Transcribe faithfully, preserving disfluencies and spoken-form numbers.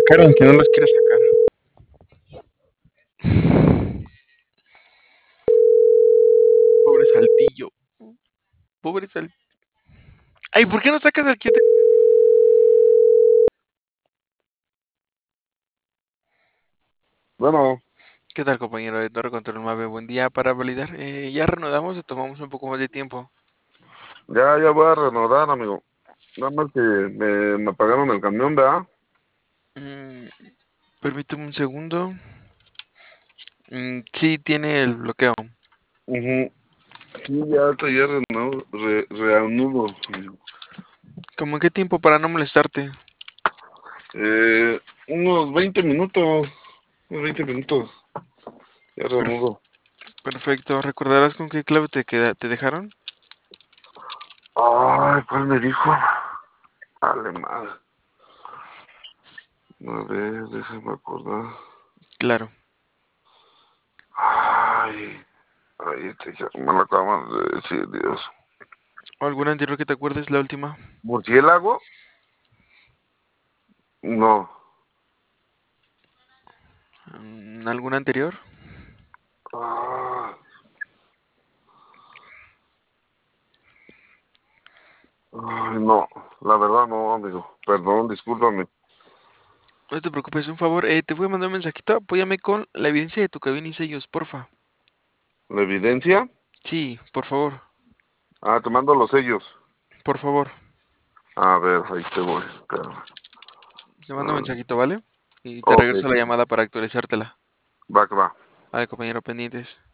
sacar aunque no los quiera sacar. Pobre Saltillo. Pobre Sal... Ay, ¿por qué no sacas al que te... Bueno, ¿Qué tal, compañero de Torre Control Mave? Buen día para validar. Eh, ¿ya reanudamos o tomamos un poco más de tiempo? ya, ya voy a renovar, amigo. Nada más que me, me apagaron el camión, ¿verdad? Mm, permíteme un segundo. Mm, sí, tiene el bloqueo. Ujú. Sí, ya hasta ya reanudo, re- reanudo, amigo. ¿Cómo en qué tiempo para no molestarte? Eh, unos veinte minutos, unos veinte minutos, ya Perf- reanudo. perfecto. ¿Recordarás con qué clave te, queda te dejaron? Ay, ¿cuál me dijo? Dale, madre. A ver, déjame acordar. Claro. Ay, ay, este ya me lo acaban de decir, Dios. ¿O alguna anterior que te acuerdes, la última? ¿Murciélago? No. Mm, ¿alguna anterior? Ah, ay, no, la verdad no, amigo. Perdón, discúlpame. No te preocupes, un favor. Eh, te voy a mandar un mensajito. Apóyame con la evidencia de tu cabina y sellos, porfa. ¿La evidencia? Sí, por favor. Ah, te mando los sellos. Por favor. A ver, ahí te voy. Espérame. Te mando un Ah, mensajito, ¿vale? Y te ok, regreso la llamada para actualizártela. va que va. Vale, compañero, pendientes.